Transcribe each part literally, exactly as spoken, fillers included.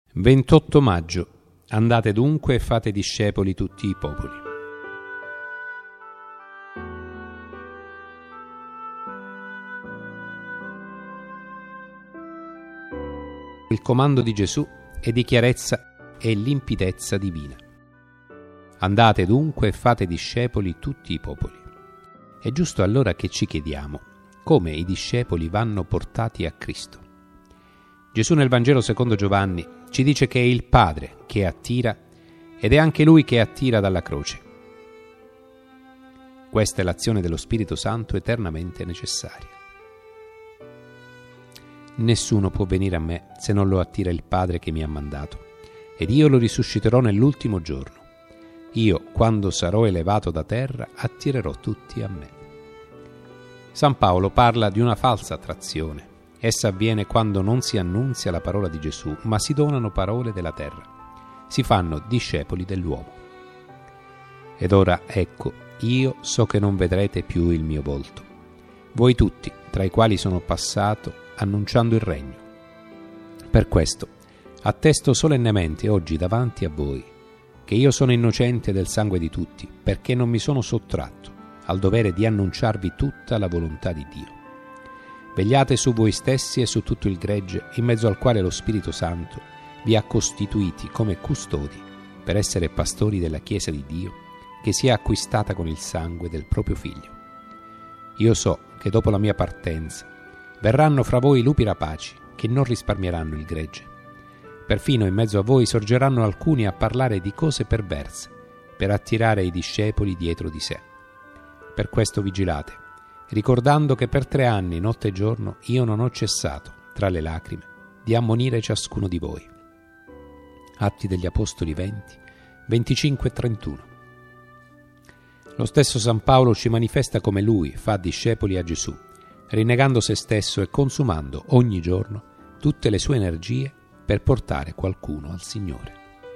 ventotto maggio. Andate dunque e fate discepoli tutti i popoli. Il comando di Gesù è di chiarezza e limpidezza divina. Andate dunque e fate discepoli tutti i popoli. È giusto allora che ci chiediamo come i discepoli vanno portati a Cristo. Gesù nel Vangelo secondo Giovanni ci dice che è il Padre che attira ed è anche Lui che attira dalla croce. Questa è l'azione dello Spirito Santo eternamente necessaria. Nessuno può venire a me se non lo attira il Padre che mi ha mandato, ed io lo risusciterò nell'ultimo giorno. Io, quando sarò elevato da terra, attirerò tutti a me. San Paolo parla di una falsa attrazione. Essa avviene quando non si annunzia la parola di Gesù, ma si donano parole della terra. Si fanno discepoli dell'uomo. Ed ora, ecco, io so che non vedrete più il mio volto. Voi tutti, tra i quali sono passato, annunciando il regno. Per questo, attesto solennemente oggi davanti a voi che io sono innocente del sangue di tutti, perché non mi sono sottratto al dovere di annunciarvi tutta la volontà di Dio. Vegliate su voi stessi e su tutto il gregge, in mezzo al quale lo Spirito Santo vi ha costituiti come custodi per essere pastori della Chiesa di Dio, che si è acquistata con il sangue del proprio Figlio. Io so che dopo la mia partenza verranno fra voi lupi rapaci, che non risparmieranno il gregge. Perfino in mezzo a voi sorgeranno alcuni a parlare di cose perverse, per attirare i discepoli dietro di sé. Per questo vigilate, ricordando che per tre anni, notte e giorno, io non ho cessato, tra le lacrime, di ammonire ciascuno di voi. Atti degli Apostoli venti, venticinque e trentuno. Lo stesso San Paolo ci manifesta come lui fa discepoli a Gesù, rinnegando se stesso e consumando ogni giorno tutte le sue energie per portare qualcuno al Signore.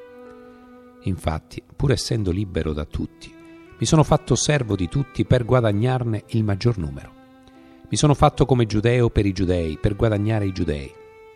Infatti, pur essendo libero da tutti, mi sono fatto servo di tutti per guadagnarne il maggior numero. Mi sono fatto come giudeo per i giudei, per guadagnare i giudei,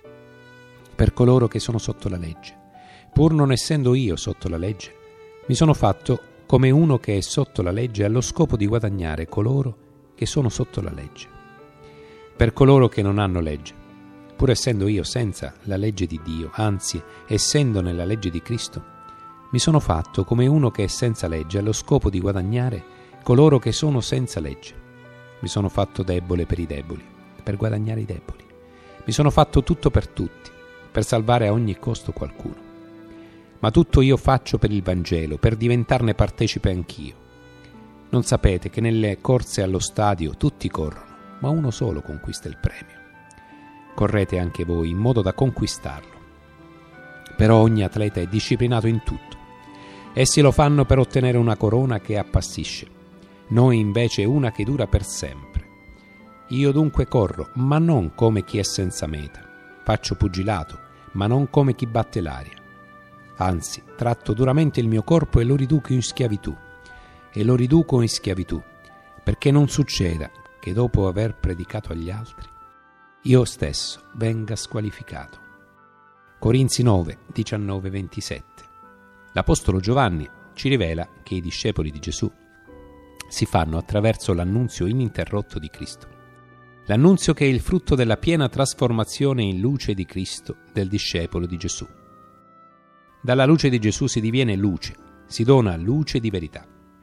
per coloro che sono sotto la legge. Pur non essendo io sotto la legge, mi sono fatto come uno che è sotto la legge allo scopo di guadagnare coloro che sono sotto la legge. Per coloro che non hanno legge, pur essendo io senza la legge di Dio, anzi, essendo nella legge di Cristo, mi sono fatto come uno che è senza legge allo scopo di guadagnare coloro che sono senza legge. Mi sono fatto debole per i deboli, per guadagnare i deboli. Mi sono fatto tutto per tutti, per salvare a ogni costo qualcuno. Ma tutto io faccio per il Vangelo, per diventarne partecipe anch'io. Non sapete che nelle corse allo stadio tutti corrono, ma uno solo conquista il premio. Correte anche voi in modo da conquistarlo. Però ogni atleta è disciplinato in tutto. Essi lo fanno per ottenere una corona che appassisce, noi invece una che dura per sempre. Io dunque corro, ma non come chi è senza meta. Faccio pugilato, ma non come chi batte l'aria. Anzi, tratto duramente il mio corpo e lo riduco in schiavitù. E lo riduco in schiavitù, perché non succeda che dopo aver predicato agli altri, io stesso venga squalificato. Corinzi nove, diciannove ventisette. L'Apostolo Giovanni ci rivela che i discepoli di Gesù si fanno attraverso l'annunzio ininterrotto di Cristo. L'annunzio che è il frutto della piena trasformazione in luce di Cristo del discepolo di Gesù. Dalla luce di Gesù si diviene luce, si dona luce di verità.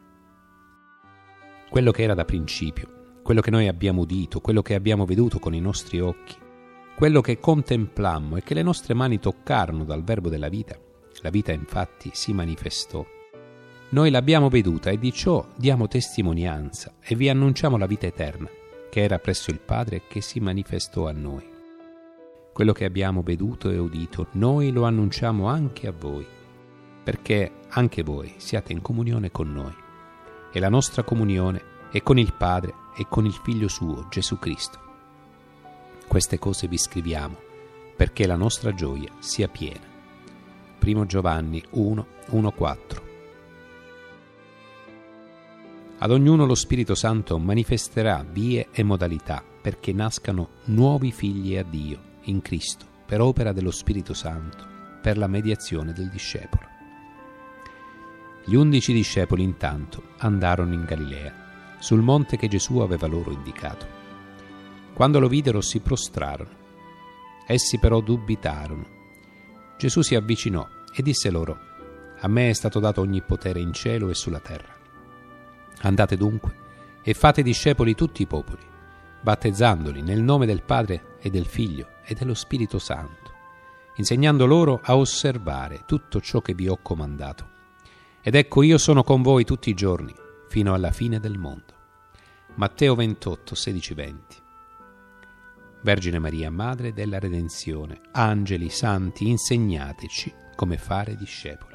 Quello che era da principio, quello che noi abbiamo udito, quello che abbiamo veduto con i nostri occhi, quello che contemplammo e che le nostre mani toccarono dal verbo della vita, la vita infatti si manifestò. Noi l'abbiamo veduta e di ciò diamo testimonianza e vi annunciamo la vita eterna, che era presso il Padre e che si manifestò a noi. Quello che abbiamo veduto e udito, noi lo annunciamo anche a voi, perché anche voi siate in comunione con noi. E la nostra comunione è con il Padre e con il Figlio suo, Gesù Cristo. Queste cose vi scriviamo, perché la nostra gioia sia piena. Primo Giovanni uno, uno quattro. Ad ognuno lo Spirito Santo manifesterà vie e modalità perché nascano nuovi figli a Dio in Cristo per opera dello Spirito Santo per la mediazione del discepolo. Gli undici discepoli intanto andarono in Galilea, sul monte che Gesù aveva loro indicato. Quando lo videro si prostrarono. Essi però dubitarono. Gesù si avvicinò e disse loro: «A me è stato dato ogni potere in cielo e sulla terra. Andate dunque e fate discepoli tutti i popoli, battezzandoli nel nome del Padre e del Figlio e dello Spirito Santo, insegnando loro a osservare tutto ciò che vi ho comandato. Ed ecco, io sono con voi tutti i giorni, fino alla fine del mondo». Matteo ventotto, sedici venti. Vergine Maria, Madre della Redenzione, angeli, santi, insegnateci come fare discepoli.